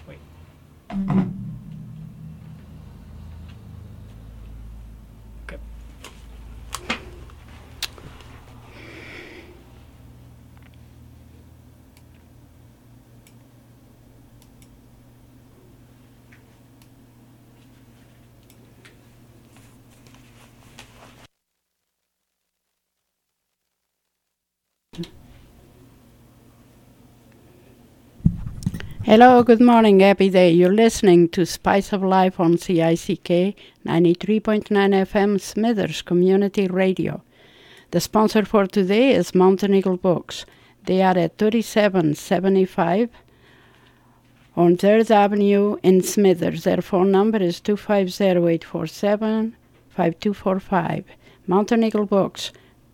Wait. Okay. Hello, good morning, happy day. You're listening to Spice of Life on CICK 93.9 FM Smithers Community Radio. The sponsor for today is Mountain Eagle Books. They are at 3775 on 3rd Avenue in Smithers. Their phone number is 250-847-5245. Mountain Eagle Books,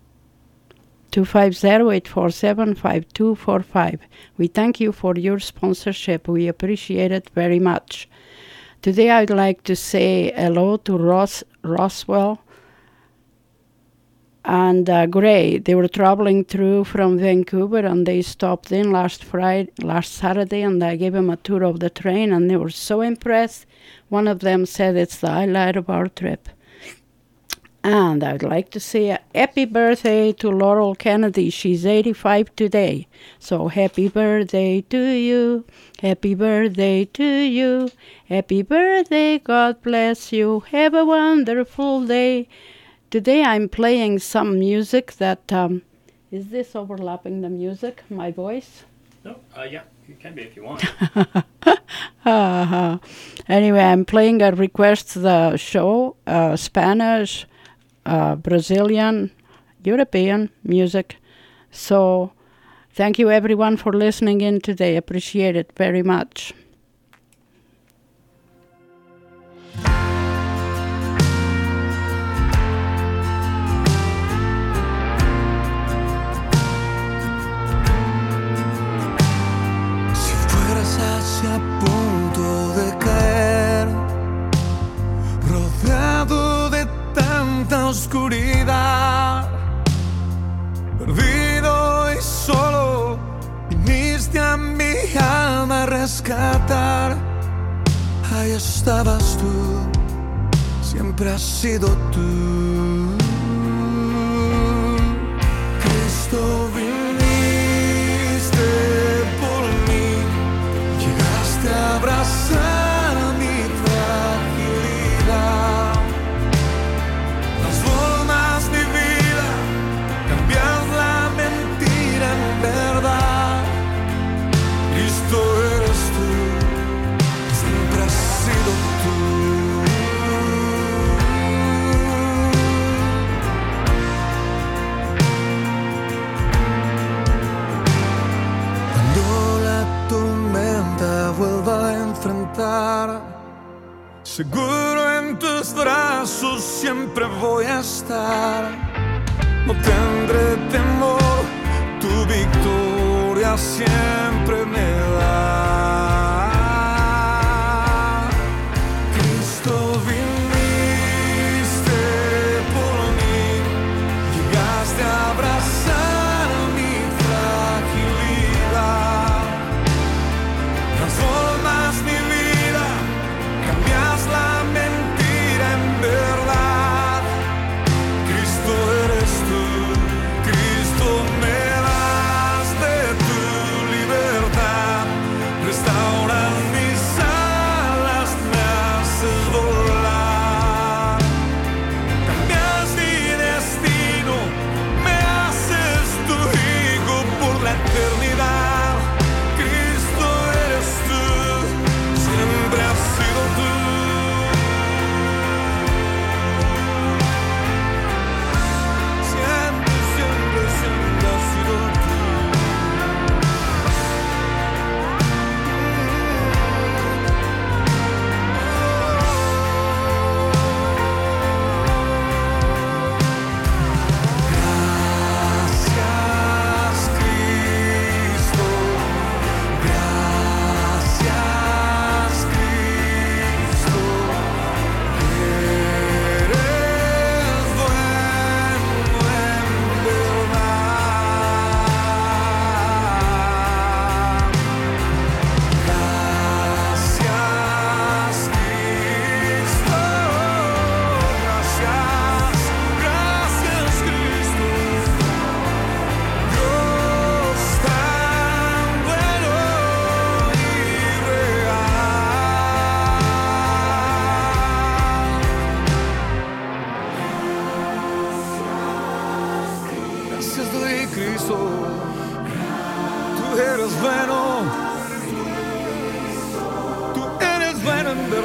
250-847-5245. We thank you for your sponsorship. We appreciate it very much. Today I'd like to say hello to Roswell and Gray. They were traveling through from Vancouver and they stopped in last Saturday, and I gave them a tour of the train and they were so impressed. One of them said it's the highlight of our trip. And I'd like to say a happy birthday to Laurel Kennedy. She's 85 today. So happy birthday to you. Happy birthday to you. Happy birthday, God bless you. Have a wonderful day. Today I'm playing some music that... is this overlapping the music, my voice? No, yeah, you can be if you want. Anyway, I'm playing a request the show, Spanish, Brazilian, European music. So thank you everyone for listening in today. Appreciate it very much. Si fueras hacia punto de caer, rodeado de tanta oscuridad, perdido y solo, viniste a mi alma a rescatar. Ahí estabas tú, siempre has sido tú. Cristo, viniste por mí, llegaste a abrazar mi fragilidad. Transformas mi vida, cambias la mentira en verdad. Cristo eres tú, siempre has sido tú. Cuando la tormenta vuelva a enfrentar, seguro en tus brazos siempre voy a estar. No tendré temor, tu victoria siempre me da. Cristo, viniste por mí, llegaste a abrazar mi fragilidad. Transformas mi vida, cambias la mentira en verdad. Cristo eres tú, Cristo me das de tu libertad.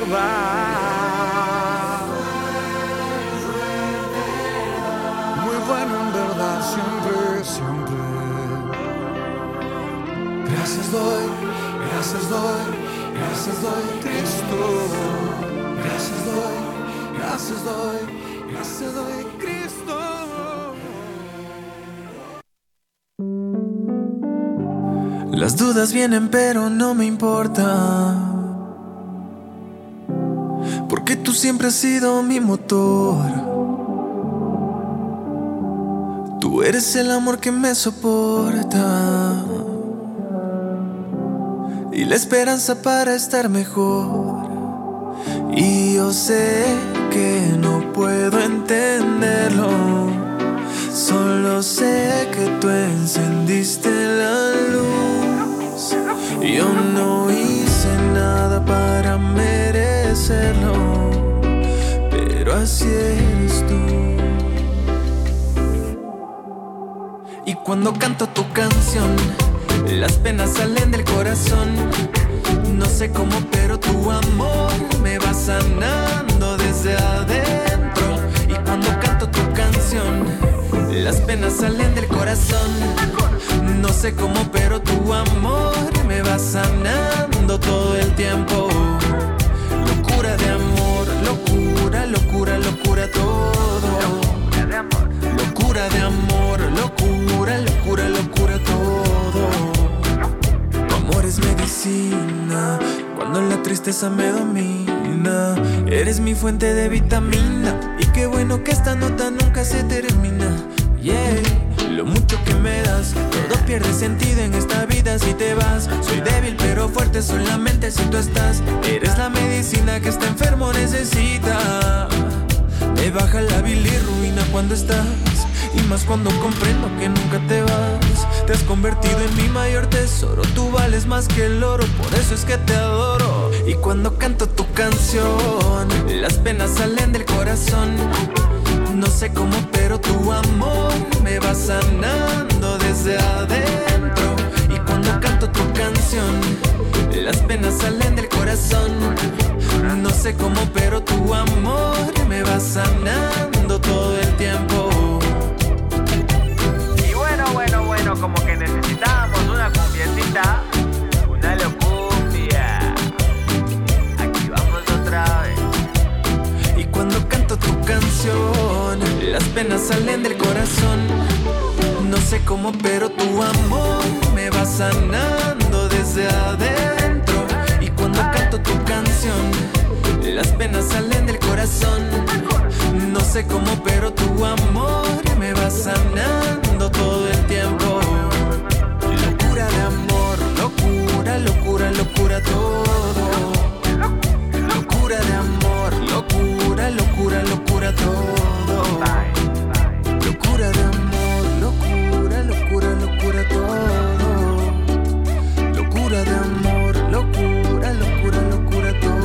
verdad. Muy bueno en verdad, siempre, siempre. Gracias doy, gracias doy, gracias doy, Cristo. Gracias doy, gracias doy, gracias doy, Cristo. Las dudas vienen pero no me importa, porque tú siempre has sido mi motor. Tú eres el amor que me soporta y la esperanza para estar mejor. Y yo sé que no puedo entenderlo, solo sé que tú encendiste la luz. Yo no hice nada para merecerlo, pero así eres tú. Y cuando canto tu canción, las penas salen del corazón. No sé cómo, pero tu amor me va sanando desde adentro. Y cuando canto tu canción, las penas salen del corazón. No sé cómo, pero tu amor me va sanando todo el tiempo. Locura de amor, locura, locura, locura todo. Locura de amor, locura, locura, locura todo. Tu amor es medicina cuando la tristeza me domina. Eres mi fuente de vitamina y qué bueno que esta nota nunca se termina. Yeah. Lo mucho que me das, todo pierde sentido en esta vida si te vas. Soy débil pero fuerte solamente si tú estás. Eres la medicina que este enfermo necesita. Me baja la bilirrubina cuando estás, y más cuando comprendo que nunca te vas. Te has convertido en mi mayor tesoro, tú vales más que el oro, por eso es que te adoro. Y cuando canto tu canción, las penas salen del corazón. No sé cómo, pero tu amor me va sanando desde adentro. Y cuando canto tu canción, las penas salen del corazón. No sé cómo, pero tu amor me va sanando todo el tiempo. Y bueno, como que necesitábamos una cumbiecita, una locumbia. Aquí vamos otra vez. Y cuando canto tu canción, las penas salen del corazón. No sé cómo, pero tu amor me va sanando desde adentro. Y cuando canto tu canción, las penas salen del corazón. No sé cómo, pero tu amor me va sanando todo el tiempo. Locura de amor, locura, locura, locura todo. Locura de amor, locura, locura, locura todo. Locura de amor, locura, locura, locura todo. Locura de amor, locura, locura, locura todo.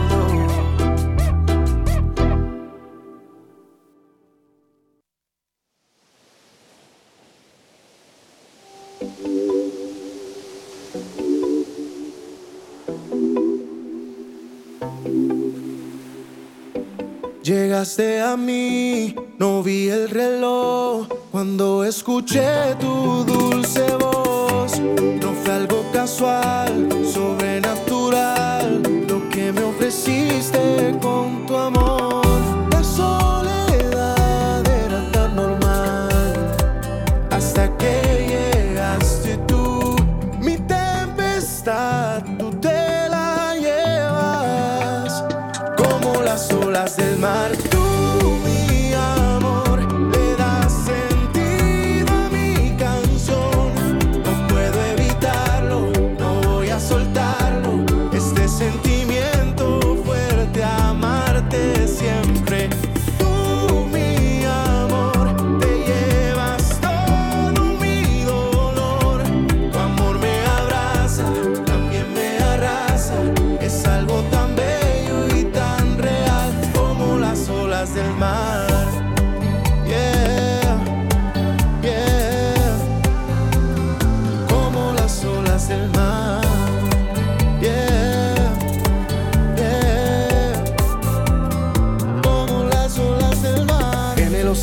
Llegaste a mí, no vi el reloj cuando escuché tu dulce voz. No fue algo casual, sobrenatural, lo que me ofreciste con tu amor. La soledad era tan normal hasta que llegaste tú. Mi tempestad, tú te la llevas como las olas del mar. Tú, mi amor, le das sentido a mi canción. No puedo evitarlo, no voy a soltar.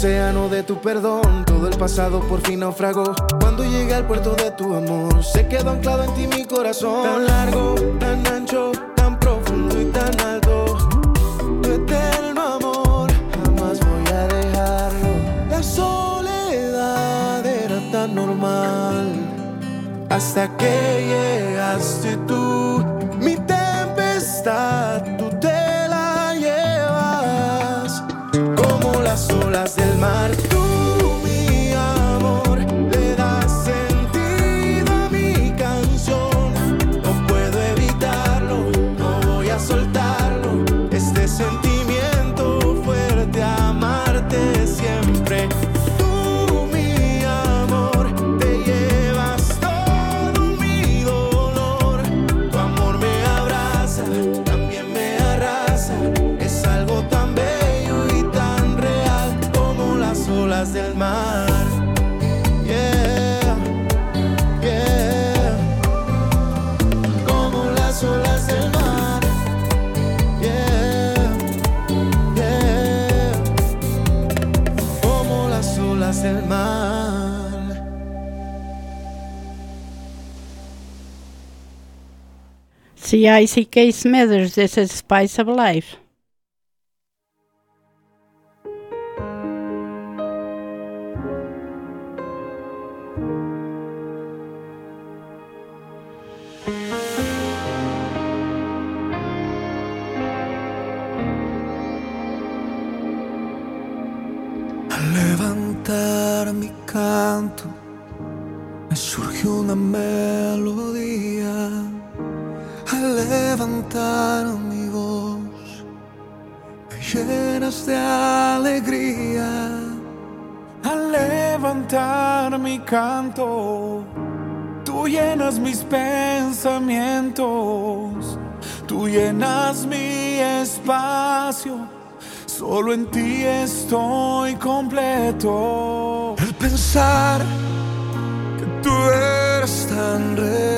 océano de tu perdón, todo el pasado por fin naufragó. Cuando llegué al puerto de tu amor, se quedó anclado en ti mi corazón. Tan largo, tan ancho, tan profundo y tan alto, tu eterno amor, jamás voy a dejarlo. La soledad era tan normal hasta que llegaste tú. Mi tempestad, tú te la llevas como las olas del mar. Tú, mi amor, le das sentido a mi canción. No puedo evitarlo, no voy a soltarlo. Este sentimiento fuerte, amarte siempre. Tú, mi amor, te llevas todo mi dolor. Tu amor me abraza, también me arrasa. Es algo tan bello y tan real como las olas del mar. Yeah, yeah. Como las olas del mar. Yeah, yeah. Como las olas del mar. C.I.C.K. Smithers, this is Spice of Life. Al levantar mi canto, me surgió una melodía. Al levantar mi voz, me llenas de alegría. Al levantar mi canto, tú llenas mis pensamientos, tú llenas mi espacio. Solo en ti estoy completo. El pensar que tú eres tan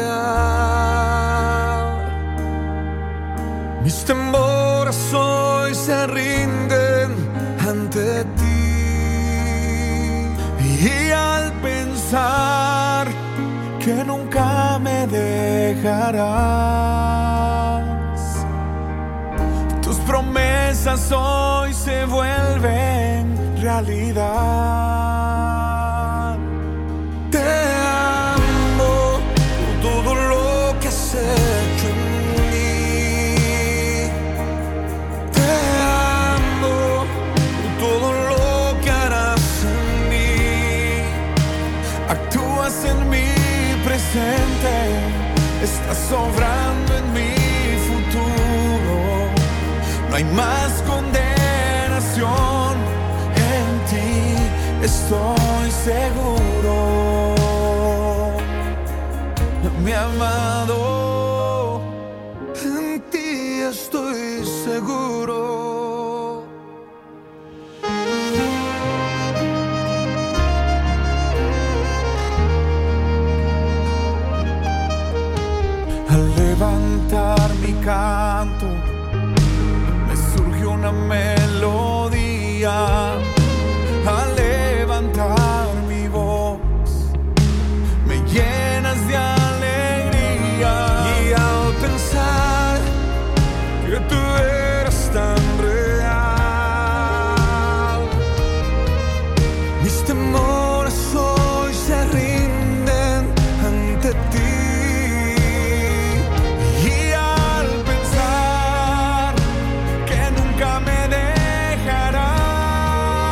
real, mis temores hoy se rinden ante ti. Y al pensar que nunca me dejarás, tus promesas hoy se vuelven realidad. Te amo por todo lo que has hecho en mí. Te amo por todo lo que harás en mí. Actúas en mi presente, estás sobrando en mi futuro. No hay más condenación, en ti estoy seguro. Mi amado, En ti estoy seguro. al levantar mi canto, me surgió una melodía. Al levantar mi voz, me llenas de alegría. Y al pensar que tú eres tan real, mis temores hoy se rinden ante ti. Y al pensar que nunca me dejarás,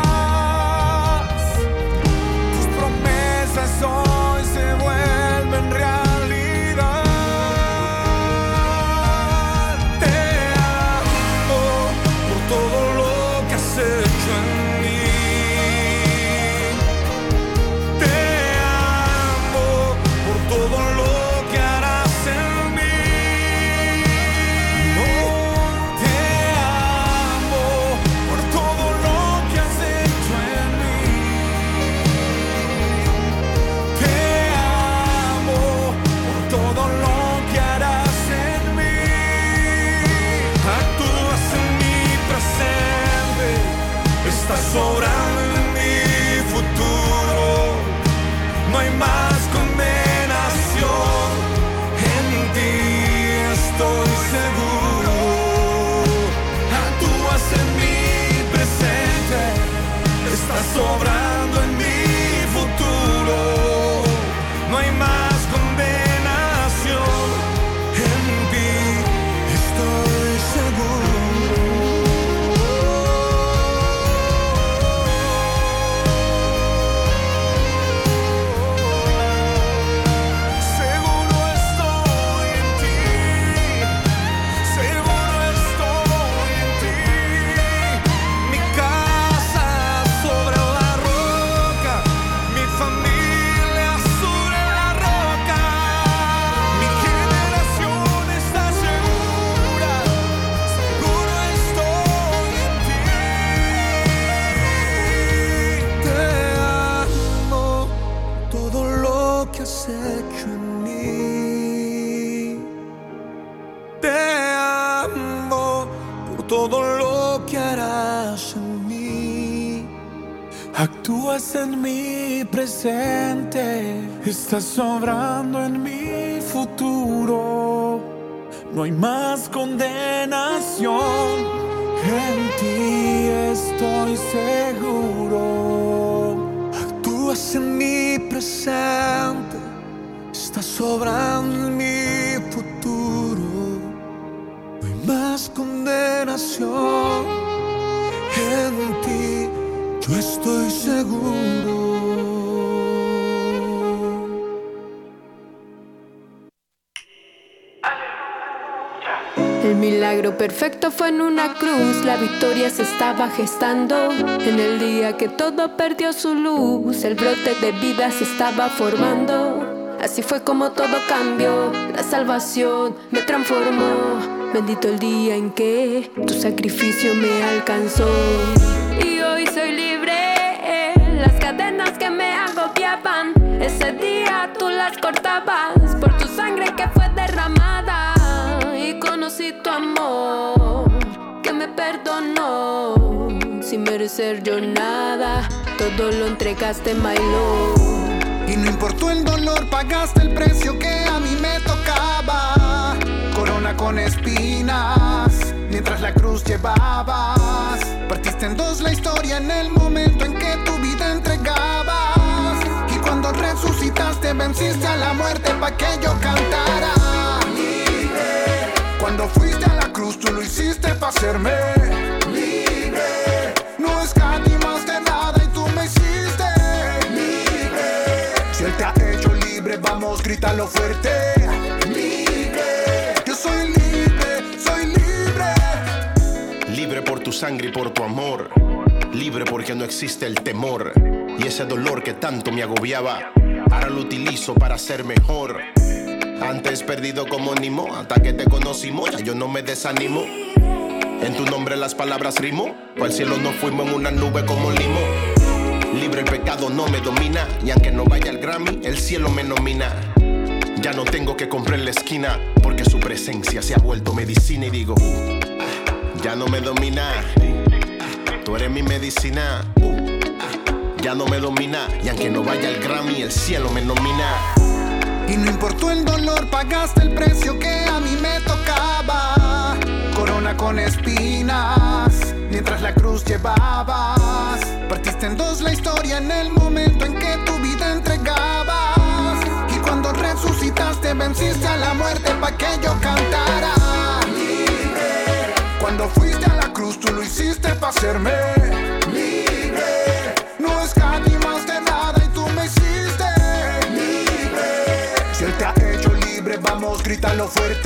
todo lo que harás en mí. Actúas en mi presente, estás sobrando en mi futuro. No hay más condenación. En ti estoy seguro. Actúas en mi presente, estás sobrando en mi futuro. No hay más condenación. En ti yo estoy seguro. El milagro perfecto fue en una cruz, la victoria se estaba gestando. En el día que todo perdió su luz, el brote de vida se estaba formando. Así fue como todo cambió, la salvación me transformó. Bendito el día en que tu sacrificio me alcanzó. Y hoy soy libre, las cadenas que me agobiaban, ese día tú las cortabas por tu sangre que fue derramada. Y conocí tu amor, que me perdonó. Sin merecer yo nada, todo lo entregaste, my Lord. Y no importó el dolor, pagaste el precio que a mí me tocaba. Corona con espinas, mientras la cruz llevabas. Partiste en dos la historia en el momento en que tu vida entregabas. Y cuando resucitaste, venciste a la muerte pa' que yo cantara. Cuando fuiste a la cruz, tú lo hiciste pa' hacerme libre. No escatimaste nada y tú me hiciste libre. Si Él te ha hecho libre, vamos, grítalo fuerte. Libre, yo soy libre, soy libre. Libre por tu sangre y por tu amor. Libre porque no existe el temor. Y ese dolor que tanto me agobiaba, ahora lo utilizo para ser mejor. Antes perdido como Nimo, hasta que te conocimos, ya yo no me desanimo. En tu nombre las palabras rimo, al cielo nos fuimos en una nube como limo. Libre el pecado no me domina, y aunque no vaya al Grammy, el cielo me nomina. Ya no tengo que comprar en la esquina, porque su presencia se ha vuelto medicina. Y digo, ya no me domina, tú eres mi medicina. Ya no me domina, y aunque no vaya al Grammy, el cielo me nomina. Y no importó el dolor, pagaste el precio que a mí me tocaba. Corona con espinas, mientras la cruz llevabas. Partiste en dos la historia en el momento en que tu vida entregabas. Y cuando resucitaste, venciste a la muerte pa' que yo cantara. Libre. Cuando fuiste a la cruz, tú lo hiciste pa' hacerme libre. No escatimaste nada y tú me hiciste libre. Si Él te ha hecho libre, vamos, grítalo fuerte.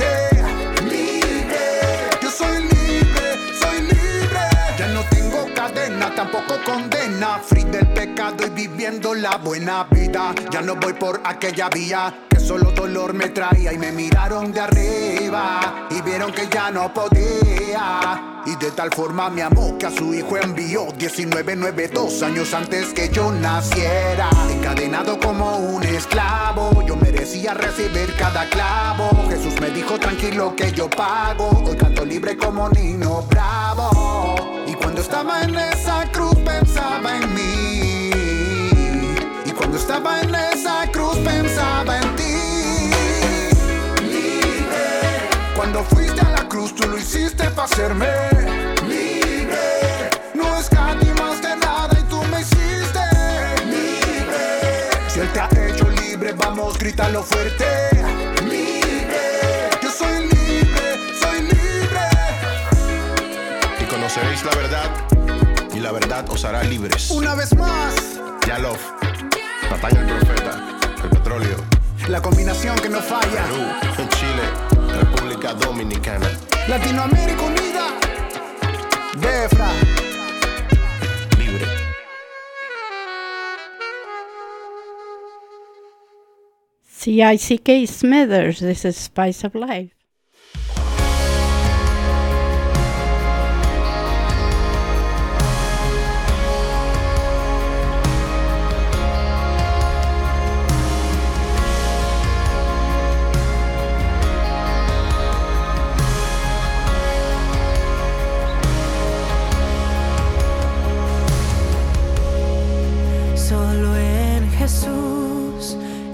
Libre, yo soy libre, soy libre. Ya no tengo cadena, tampoco condena. Free del pecado y viviendo la buena vida. Ya no voy por aquella vía que solo dolor me traía. Y me miraron de arriba y vieron que ya no podía. Y de tal forma me amó que a su hijo envió. 1992 años antes que yo naciera. Encadenado como un esclavo, yo merecía recibir cada clavo. Jesús me dijo tranquilo que yo pago. Hoy canto libre como niño bravo. Y cuando estaba en esa cruz pensaba en mí. Y cuando estaba en esa cruz pensaba en ti. Libre. Cuando fuiste a la cruz tú lo hiciste pa' hacerme libre. No escatimaste nada y tú me hiciste libre. Si Él te ha hecho libre, vamos, grítalo fuerte. Libre, yo soy libre, soy libre. Y conoceréis la verdad, y la verdad os hará libres. Una vez más, Yalov, Natalia el profeta, el petróleo. la combinación que no falla. Perú, Chile, República Dominicana. Latinoamérica unida. Defra. Libre. CICK Smithers, this is Spice of Life.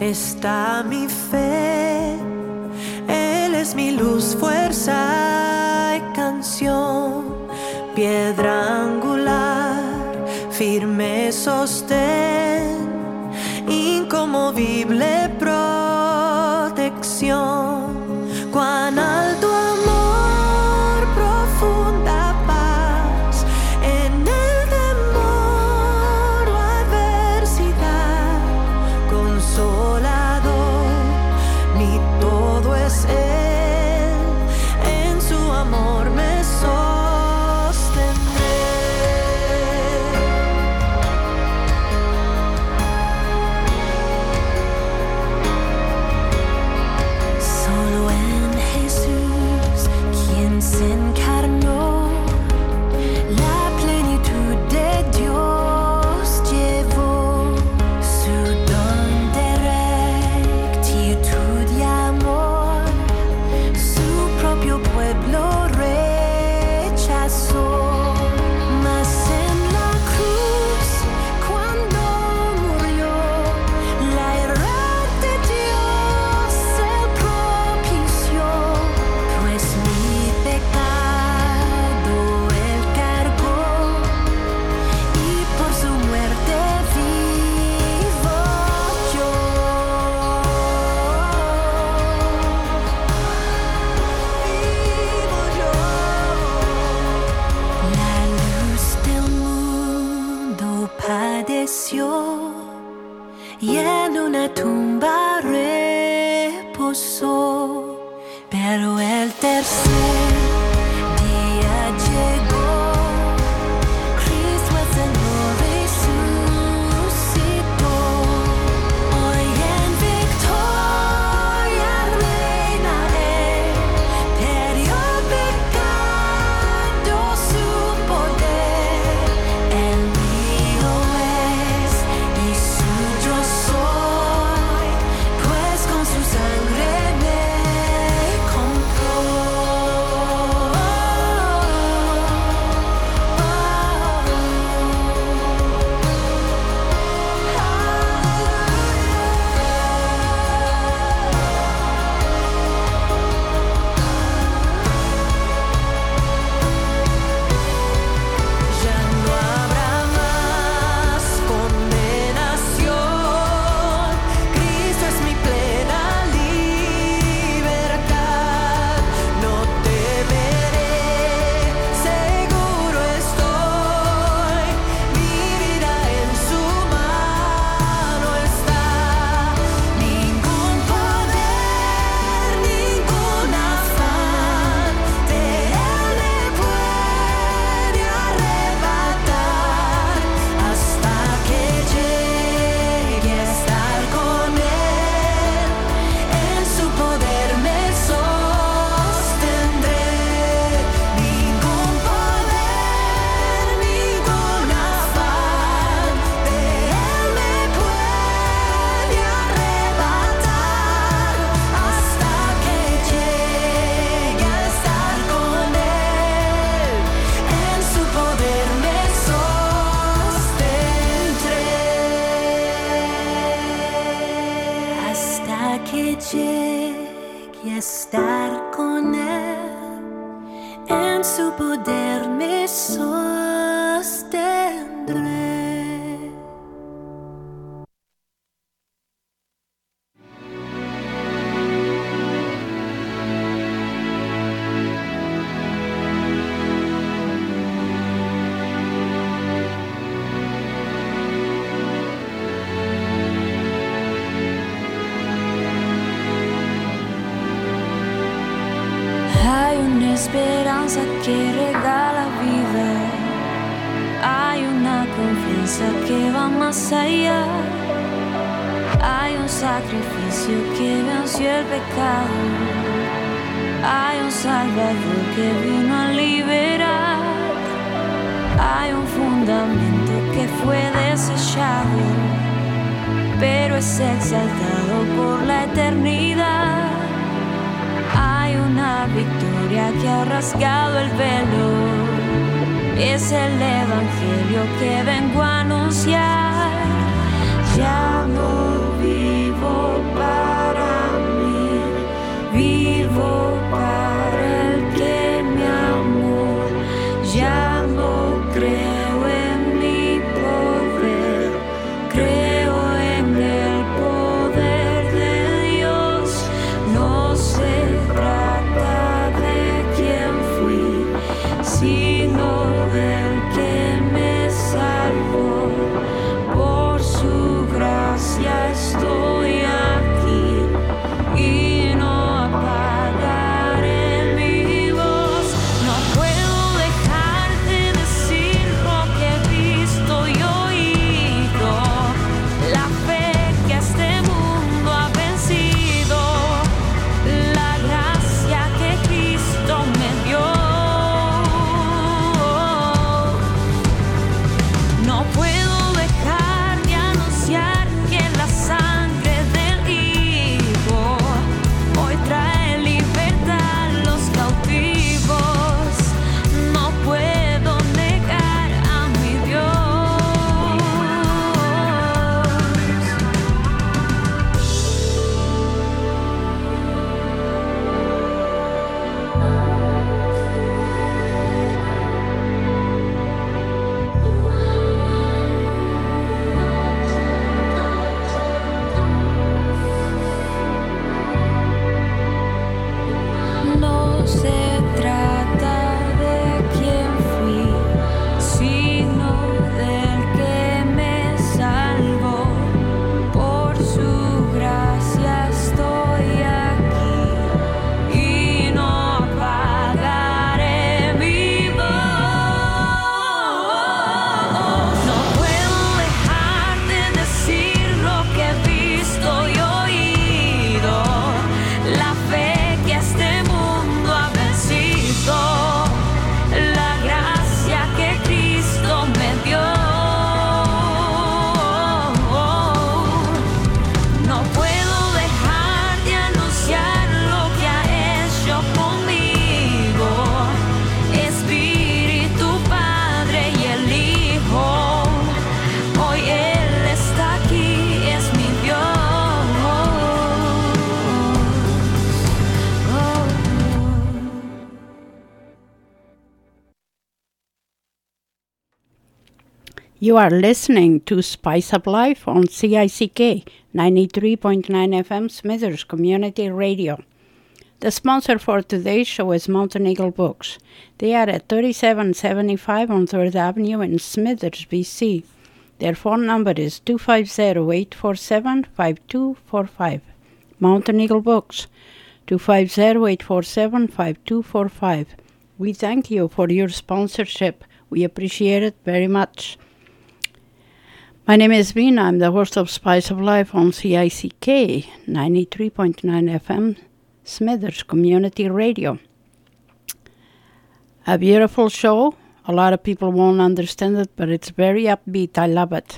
está mi fe. Él es mi luz, fuerza y canción, piedra angular, firme sostén, inconmovible protección. Cuán alto amor, profunda paz, en el temor o adversidad, consolador, mi todo es Él, en su amor me sostendré. Solo en Jesús, quien se encarnó, la plenitud de Dios llevó, su don de rectitud y amor, su propio pueblo rechazó. Mas en la cruz, cuando murió, la ira de Dios se propició, pues mi pecado Él cargó, y por su muerte vivo yo. La luz del mundo padeció y en una tumba reposó, pero el tercer día llegó, Cristo el Señor resucitó. Hoy en victoria reina Él, perdió el pecado, su poder, el mío es y suyo soy, pues con su sangre me compró. Ya no habrá más condenación, Cristo es mi plena libertad. No temeré, seguro estoy, mi vida en su mano está. Ningún poder, ningún afán de Él me puede arrebatar, hasta que llegue a estar con Él, en su poder me sostendré. Ningún poder, ningún afán de Él me puede arrebatar, hasta que llegue a estar con Él, en su poder me sostendré. Hasta que llegue a estar con Él, en su poder me sostendré. Hay una esperanza que regala vida, hay una confianza que va más allá, hay un sacrificio que venció el pecado, hay un Salvador que vino a liberar, hay un fundamento que fue desechado, pero es exaltado por la eternidad. Hay una victoria que ha rasgado el velo, es el evangelio que vengo a anunciar. Ya no vivo You are listening to Spice of Life on CICK 93.9 FM Smithers Community Radio. The sponsor for today's show is Mountain Eagle Books. They are at 3775 on 3rd Avenue in Smithers, BC. Their phone number is 250-847-5245. Mountain Eagle Books, 250-847-5245. We thank you for your sponsorship. We appreciate it very much. My name is Vina. I'm the host of Spice of Life on CICK 93.9 FM Smithers Community Radio. A beautiful show. A lot of people won't understand it, but it's very upbeat. I love it.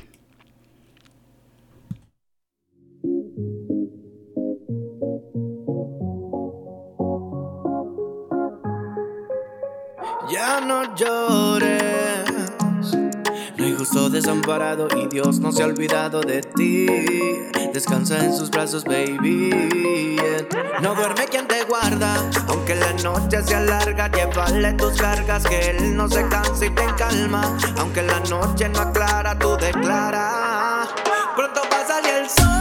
Ya no llores, no hay justo desamparado y Dios no se ha olvidado de ti. Descansa en sus brazos, baby. No duerme quien te guarda, aunque la noche se alarga. Llévale tus cargas, que él no se cansa y te calma. Aunque la noche no aclara, tú declara. Pronto va a salir el sol.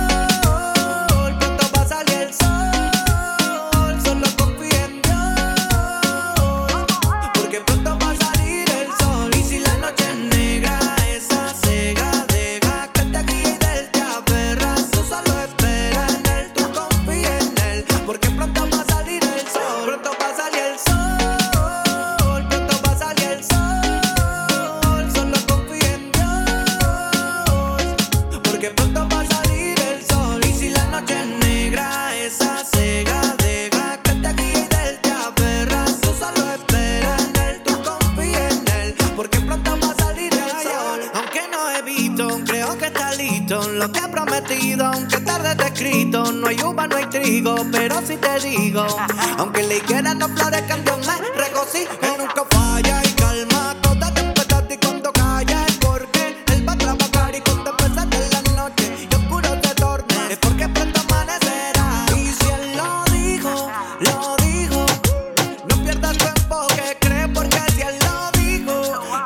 Aunque tarde te escrito, no hay uva, no hay trigo, pero si te digo, aunque la higuera no florezca, Dios me regocijo, que nunca falla y calma toda tempestad y cuando calla es porque él va a trabajar y cuando empieza de la noche y oscuro se torna, es porque pronto amanecerá. Y si él lo dijo, no pierdas tu enfoque, cree porque si él lo dijo,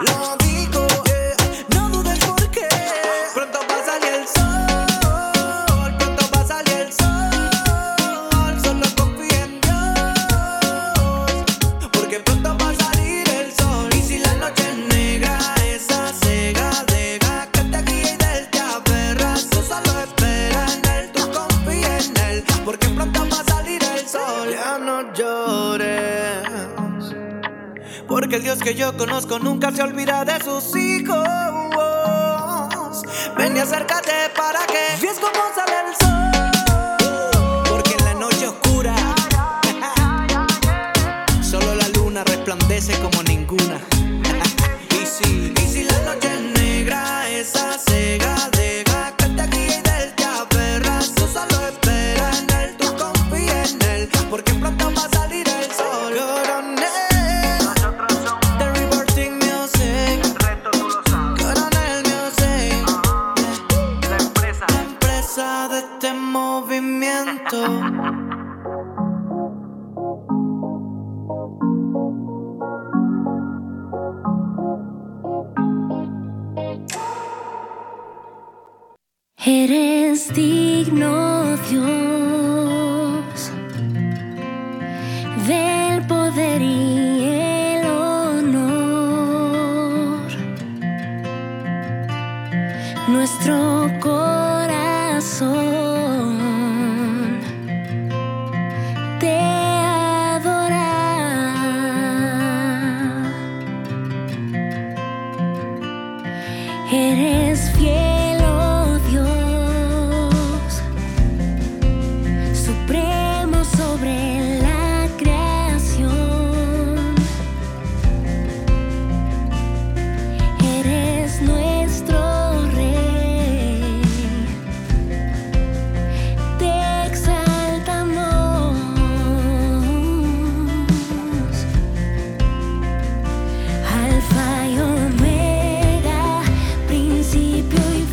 no dudes porque pronto va a salir el sol. Porque el Dios que yo conozco nunca se olvida de sus hijos. Ven y acércate para que veas cómo sale el sol. Porque en la noche oscura solo la luna resplandece como ninguna. Y si la noche es negra, esa cega deja que te guíe y del te aferras. Tú solo espera en él, tú confía en él, porque pronto va a salir el sol. Eres digno, Dios, del poder y el honor. Nuestro corazón te adora. Eres fiel. Alfa y Omega, principio y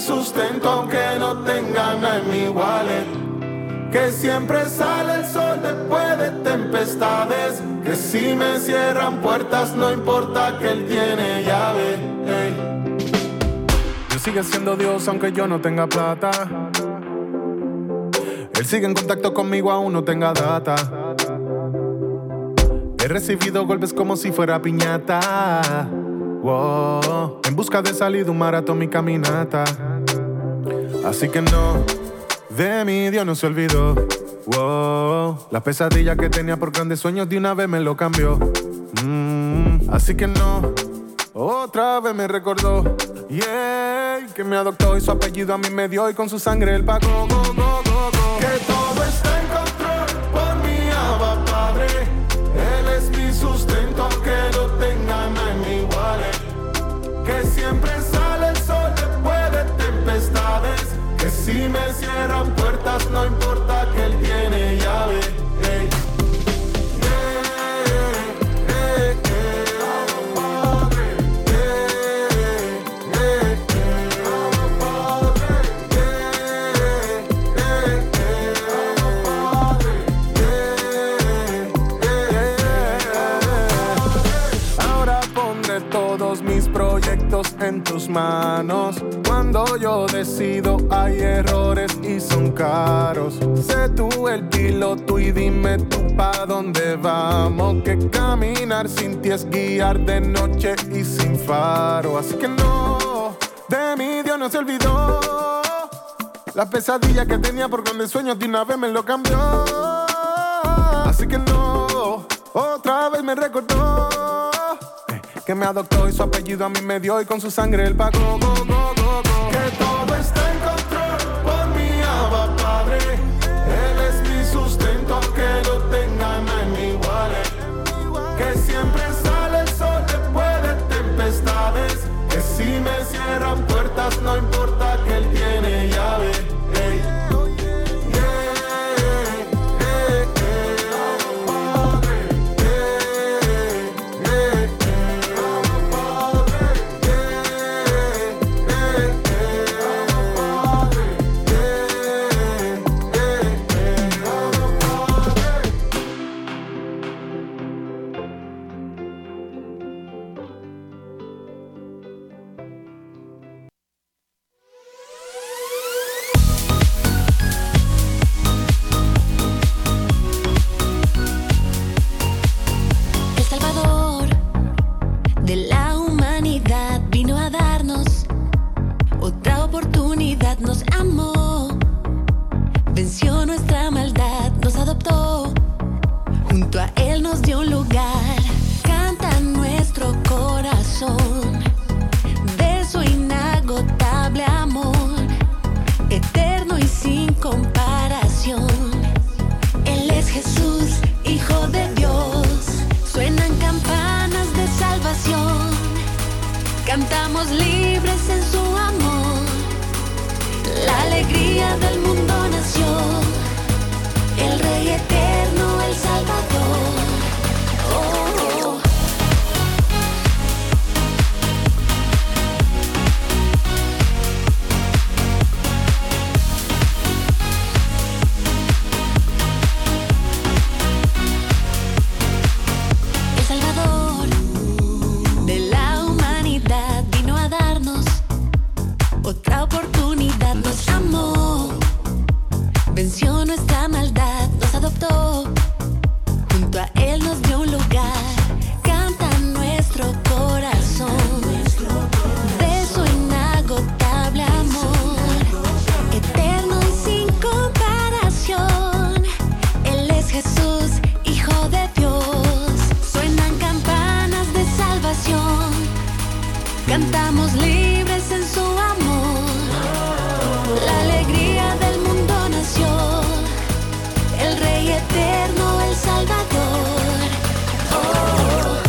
sustento aunque no tenga nada en mi wallet. Que siempre sale el sol después de tempestades. Que si me cierran puertas no importa que él tiene llave. Ey. Él sigue siendo Dios aunque yo no tenga plata. Él sigue en contacto conmigo aún no tenga data. He recibido golpes como si fuera piñata. Wow. En busca de salir de un maratón mi caminata. Así que no, de mí Dios no se olvidó. Wow. La pesadilla que tenía por grandes sueños de una vez me lo cambió. Así que no, otra vez me recordó. Yeah, que me adoptó y su apellido a mí me dio y con su sangre él pagó. Que todo está en control por mi Abba Padre. Él es mi sustento aunque no tenga nada en mi wallet. Que siempre sale el sol después de tempestades. Que si me cierran puertas no importa que él tiene llave. Hey. En tus manos, cuando yo decido hay errores y son caros. Sé tú el piloto y dime tú pa' dónde vamos. Que caminar sin ti es guiar de noche y sin faro. Así que no, de mí Dios no se olvidó. La pesadilla que tenía por grandes sueños de una vez me lo cambió. Así que no, otra vez me recordó. Que me adoptó y su apellido a mí me dio y con su sangre él pagó. Que todo está en control por mi Abba Padre. Él es mi sustento aunque no tenga nada en mi wallet. Que siempre sale el sol después de tempestades. Que si me cierran puertas no importa que él tiene llave. Hey. Cantamos libres en su amor. La alegría del mundo nació. El Rey eterno, el Salvador. Oh. El Salvador de la humanidad vino a darnos otra oportunidad. Nos amó, venció nuestra maldad, nos adoptó, junto a él nos dio un lugar. Canta nuestro corazón de su inagotable amor, eterno y sin comparación. Él es Jesús, Hijo de Dios. Suenan campanas de salvación, cantamos libres en su amor. La alegría del mundo nació. El Rey eterno, el Salvador. Oh.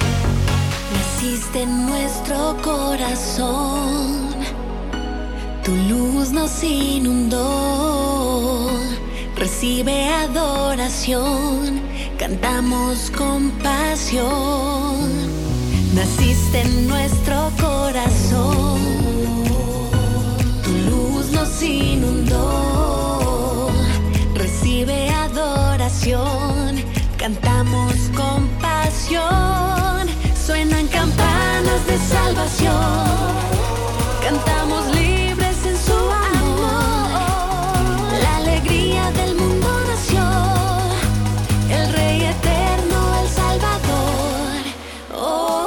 Naciste en nuestro corazón. Tu Tu luz nos inundó, recibe adoración, cantamos con pasión. Naciste en nuestro corazón, tu luz nos inundó, recibe adoración, cantamos con pasión. Suenan campanas de salvación, cantamos libres en su amor. La alegría del mundo nació, el Rey eterno, el Salvador. Oh.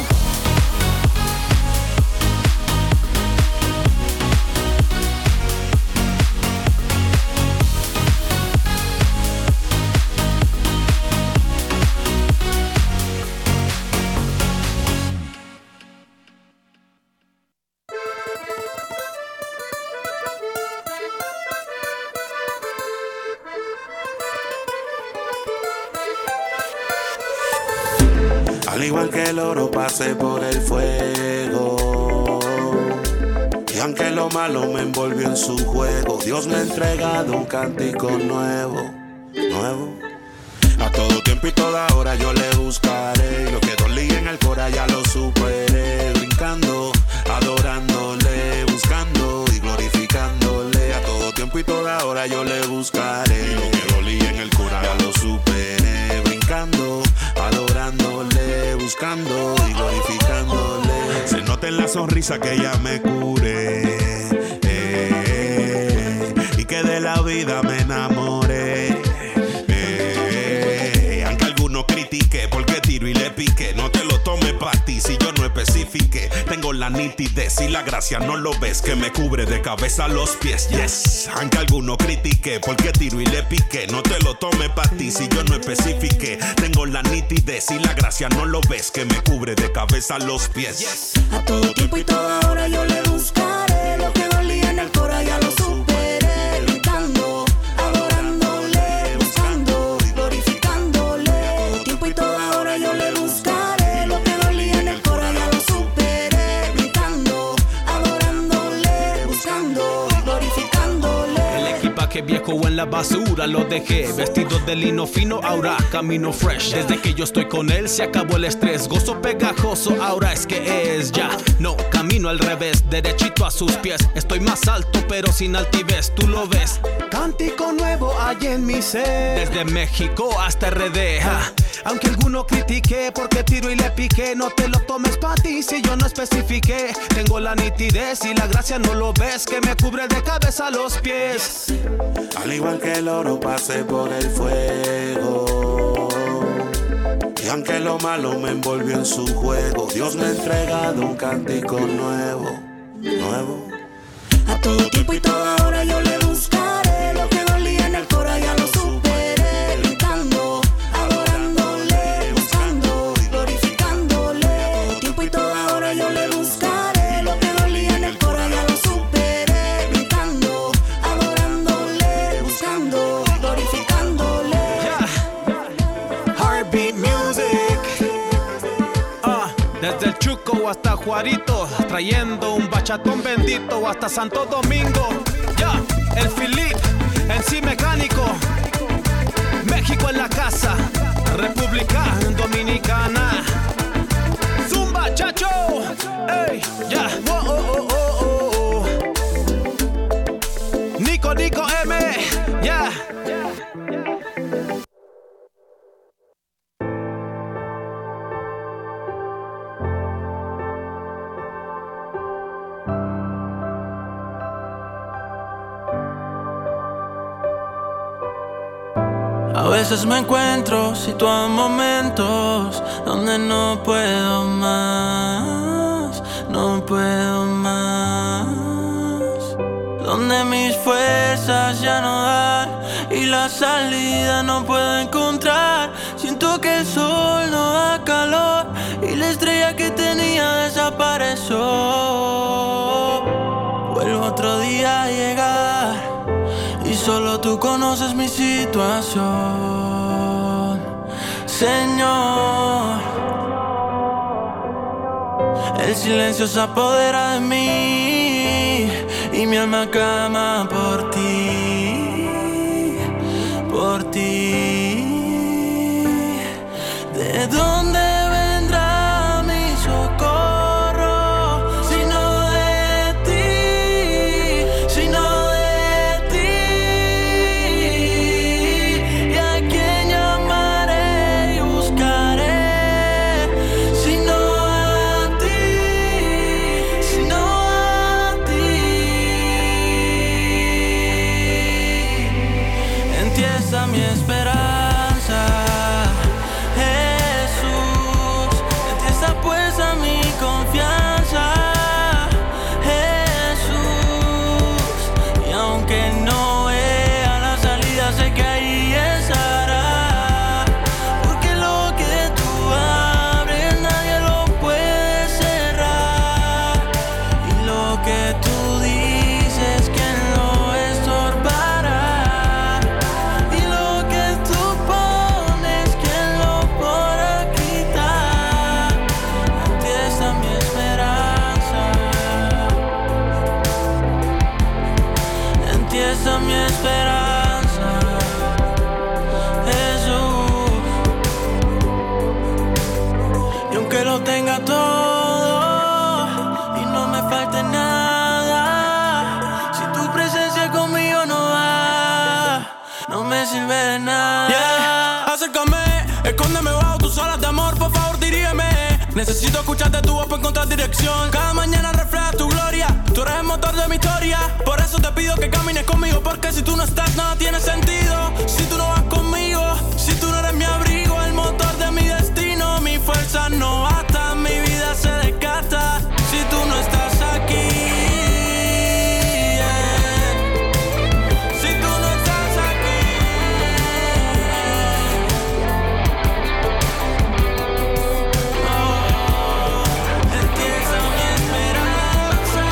Al igual que el oro pasé por el fuego, y aunque lo malo me envolvió en su juego, Dios me ha entregado un cántico nuevo, nuevo. A todo tiempo y toda hora yo le buscaré, lo que dolía en el cora ya lo superé, brincando, adorándole, buscando y glorificándole. A todo tiempo y toda hora yo le buscaré, lo que dolía en el cora ya lo superé, brincando, adorándole, buscando y glorificándole. Se nota en la sonrisa que ella me cure, y que de la vida me enamoré. Aunque alguno critique porque tiro y le pique, no te lo tomes pa' ti si yo no especifique. Tengo la nitidez y la gracia, no lo ves, que me cubre de cabeza a los pies. Yes. Aunque alguno critique porque tiro y le pique, no te lo tomes pa' ti si yo no especifique. Tengo la nitidez y la gracia, no lo ves, que me cubre de cabeza a los pies. Yes. A todo tiempo y toda hora yo le buscaré, lo que dolía en el cora ya lo superé, gritando, adorándole, buscando, glorificándole. A todo tiempo y toda hora yo le buscaré, lo que dolía en el cora ya lo superé, gritando, adorándole, buscando, glorificándole. El equipaje viejo en la basura lo dejé, vestido de lino fino, ahora camino fresh. Desde que yo estoy con él se acabó el estrés, gozo pegajoso, ahora es que es ya. No, camino al revés, derechito a sus pies. Estoy más alto pero sin altivez, tú lo ves. Cántico nuevo hay en mi ser. Desde México hasta RD, aunque alguno critique porque tiro y le piqué, no te lo tomes pa' ti si yo no especifiqué. Tengo la nitidez y la gracia, no lo ves, que me cubre de cabeza a los pies. Al igual que el oro pasé por el fuego, y aunque lo malo me envolvió en su juego, Dios me ha entregado un cántico nuevo, nuevo. A todo tiempo y toda hora yo le buscaré, lo que dolía en el cora ya lo superé, gritando, adorándole, buscando y glorificándole. A todo tiempo y toda hora yo le buscaré, lo que dolía en el cora ya lo superé, gritando, adorándole, buscando y glorificándole. Heartbeat Music, desde el Chuco hasta Juarito, trayendo un bachatón bendito hasta Santo Domingo. Ya, el Philip, en sí mecánico. México en la casa, República Dominicana. Zumba, chacho, ey, ya, oh, oh, oh, oh, oh. Nico M, ya. A veces me encuentro situado en momentos donde no puedo más, no puedo más, donde mis fuerzas ya no dan y la salida no puedo encontrar. Siento que el sol no da calor y la estrella que tenía desapareció. Vuelvo otro día a llegar y solo tú conoces mi situación, Señor. El silencio se apodera de mí y mi alma clama por ti, por ti. ¿De dónde vendrá mi socorro si no de ti, si no de ti? ¿Y a quién llamaré y buscaré si no a ti, si no a ti? En ti está mi esperanza. Puesta mi confianza, Jesús, y aunque no vea la salida, sé que ahí estará, porque lo que tú abres nadie lo puede cerrar, y lo que tú dices quién lo estorbará, y lo que tú pones quién lo podrá quitar. Mi esperanza, en ti está mi esperanza, Jesús. Y aunque lo tenga todo y no me falte nada, si tu presencia conmigo no va, no me sirve de nada. Yeah. Acércame, escóndeme bajo tus alas de amor, por favor dirígeme. Necesito escucharte tu voz para encontrar dirección. Cada mañana refleja tu gloria. Tú eres el motor de mi historia. Por eso te pido que camines conmigo, porque si tú no estás nada tiene sentido. Si tú no vas conmigo, si tú no eres mi abrigo, el motor de mi destino, mi fuerza no basta, mi vida se desgasta. Si tú no estás aquí, si tú no estás aquí, empieza mi esperanza.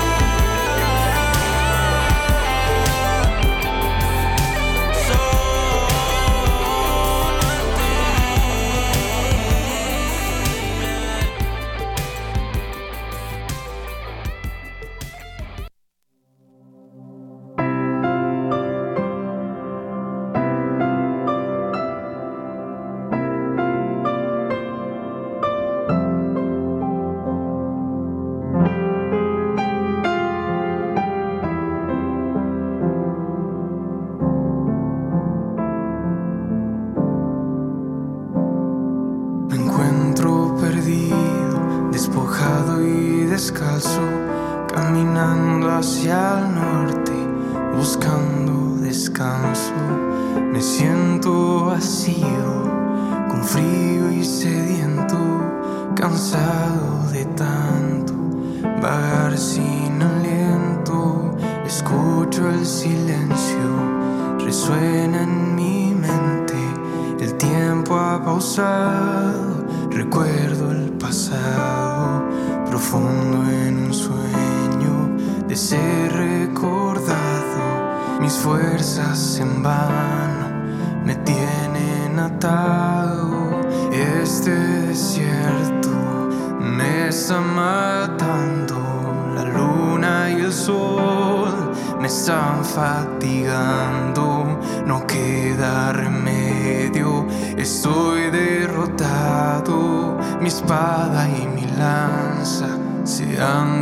Me encuentro perdido, despojado y descalzo, caminando hacia el norte, buscando descanso. Me siento vacío, con frío y sediento, cansado de tanto vagar sin aliento. Escucho el silencio, resuena en mi mente. El tiempo ha pausado, recuerdo el pasado, profundo en un sueño de ser recordado. Mis fuerzas en vano me tienen atado. Este desierto me está matando. La luna y el sol me están fatigando. No queda remedio, estoy derrotado. Mi espada y mi lanza se han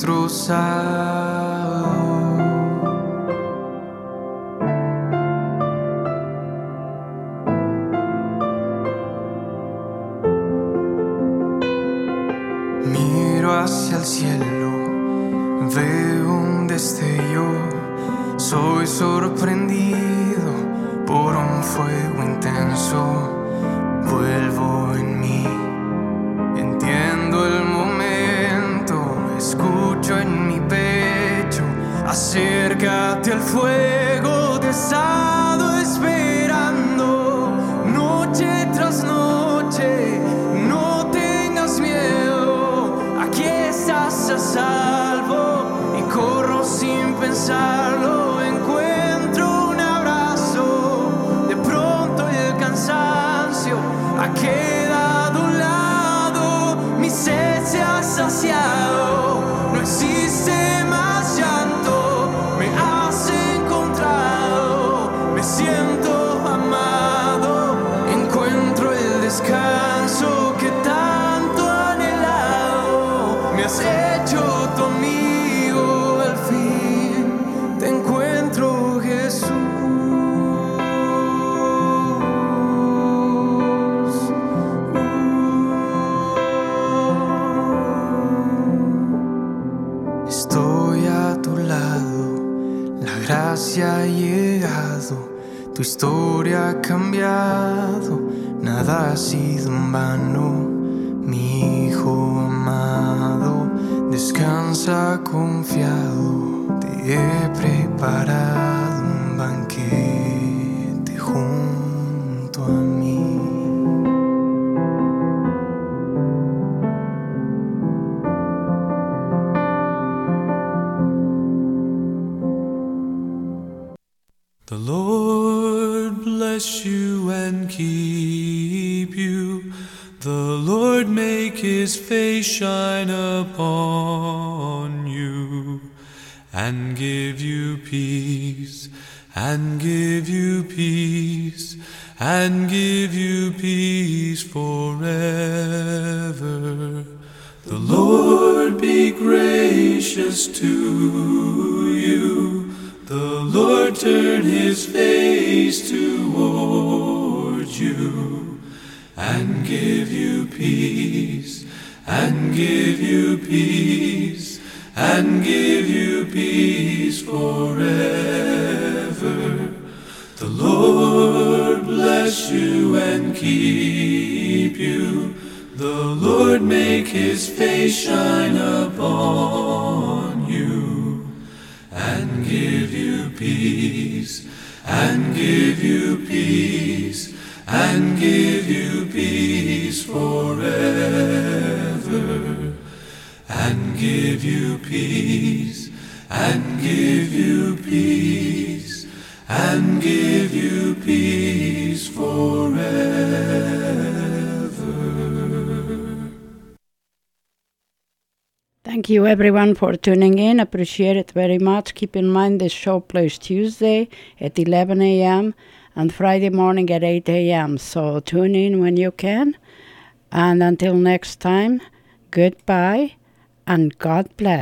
destrozado. Miro hacia el cielo, veo un destello. Soy sorprendido por un fuego intenso. Vuelvo en mí, entiendo el momento. Escucho en mi pecho, acércate al fuego. Te he estado esperando noche tras noche. No tengas miedo, aquí estás a salvo. Y corro sin pensarlo, encuentro un abrazo. De pronto el cansancio ha quedado a un lado. Mi sed se ha saciado, no existe más llanto. gracia ha llegado, tu historia ha cambiado, nada ha sido en vano, mi hijo amado, descansa confiado, te he preparado un banquete junto a mí. The Lord bless you and keep you. The Lord make his face shine upon you and give you peace, and give you peace, and give you peace forever. The Lord be gracious to you. The Lord turn his face toward you and give you peace, and give you peace, and give you peace forever. The Lord bless you and keep you. The Lord make his face shine upon you and give you peace, and give you peace, and give you peace forever, and give you peace, and give you peace, and give you peace forever. Thank you everyone for tuning in. Appreciate it very much. Keep in mind this show plays Tuesday at 11 a.m. and Friday morning at 8 a.m. So tune in when you can. And until next time, goodbye and God bless.